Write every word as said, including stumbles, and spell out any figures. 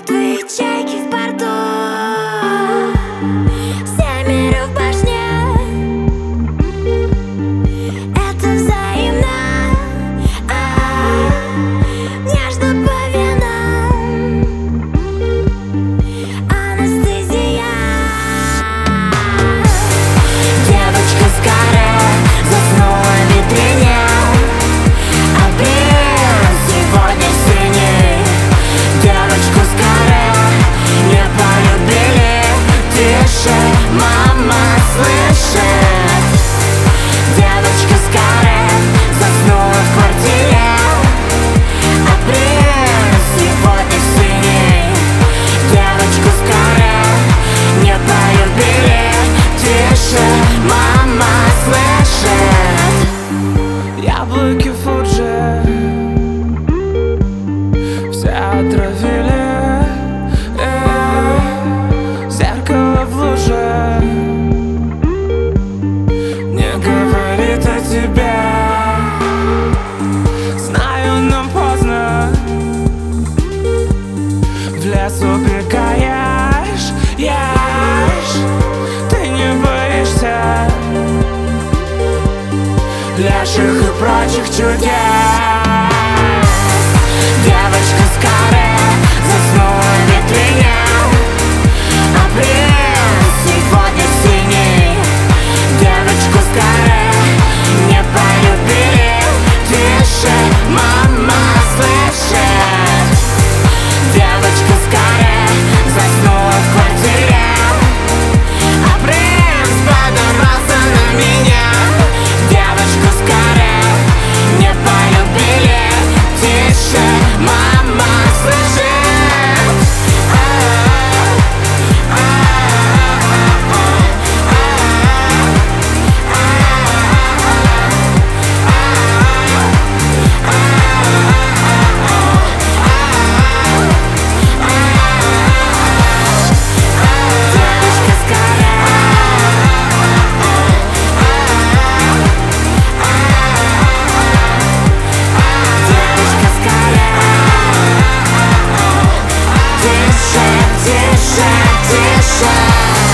Мертвые чайки в порту, семеро в башне. Это взаимно, а, нежно по венам. Анестезия. Девочка с каре заснула в витрине. Апрель сегодня синий. Девочку с каре не полюбили. Тише, мама слышит. Девочка с каре заснула в квартире. Апрель сегодня синий. Девочку с каре не полюбили. Тише, мама слышит. Яблоки Фуджи все отравили, э, зеркало в луже не говорит о тебе. Знаю, нам поздно, в лес убегаешь, ешь, ты не боишься леших и прочих чудес. Девочка с каре заснула в витрине. Апрель сегодня синий. Девочку с каре не полюбили. Тише, мама слышит. Девочка с каре заснула в квартире. Апрель подорвался на меня. Девочку с каре не полюбили. Тише, мама слышит. Девочка с каре. Девочка с каре. Тише, тише, тише.